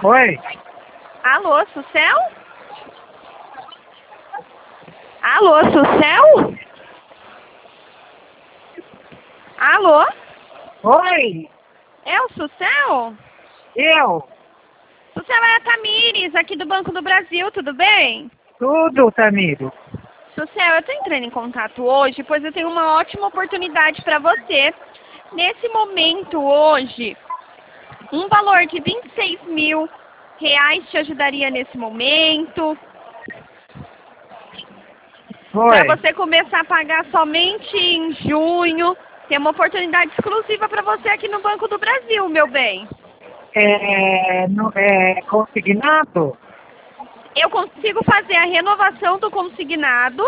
Oi? Alô, Sucel? Alô, Sucel? Alô? Oi? É o Sucel? Eu? Sucel, é a Tamires, aqui do Banco do Brasil, tudo bem? Tudo, Tamiro. Sucel, eu tô entrando em contato hoje, pois eu tenho uma ótima oportunidade para você. Nesse momento, hoje, um valor de R$ 26.000 te ajudaria nesse momento, para Oi? você começar a pagar somente em junho. Tem uma oportunidade exclusiva para você aqui no Banco do Brasil, meu bem. É consignado? Eu consigo fazer a renovação do consignado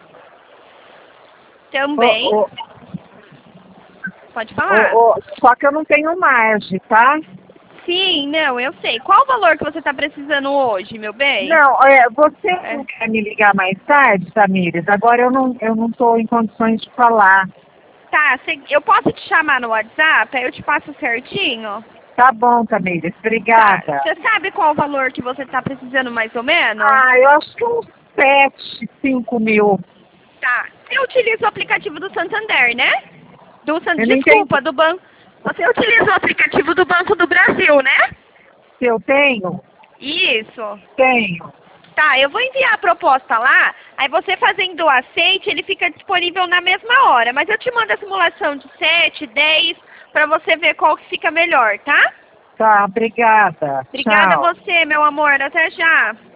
também. Ô, ô, Pode falar. só que eu não tenho margem, tá? Sim, não, eu sei. Qual o valor que você está precisando hoje, meu bem? Não, você É. não quer me ligar mais tarde, Tamires? Agora eu não estou em condições de falar. Tá, eu posso te chamar no WhatsApp? Aí eu te passo certinho? Tá bom, Tamires, Tá. obrigada. Você sabe qual o valor que você está precisando mais ou menos? Ah, eu acho que uns 7, 5 mil. Tá. Você utiliza o aplicativo do Santander, né? Eu não entendi Desculpa, do banco. Você utiliza o aplicativo do Banco do Brasil, né? se eu tenho. Isso. Tenho. Tá, eu vou enviar a proposta lá, aí você fazendo o aceite, ele fica disponível na mesma hora, mas eu te mando a simulação de 7, 10, pra você ver qual que fica melhor, tá? Tá, obrigada. Obrigada a Tchau. você, meu amor, até já.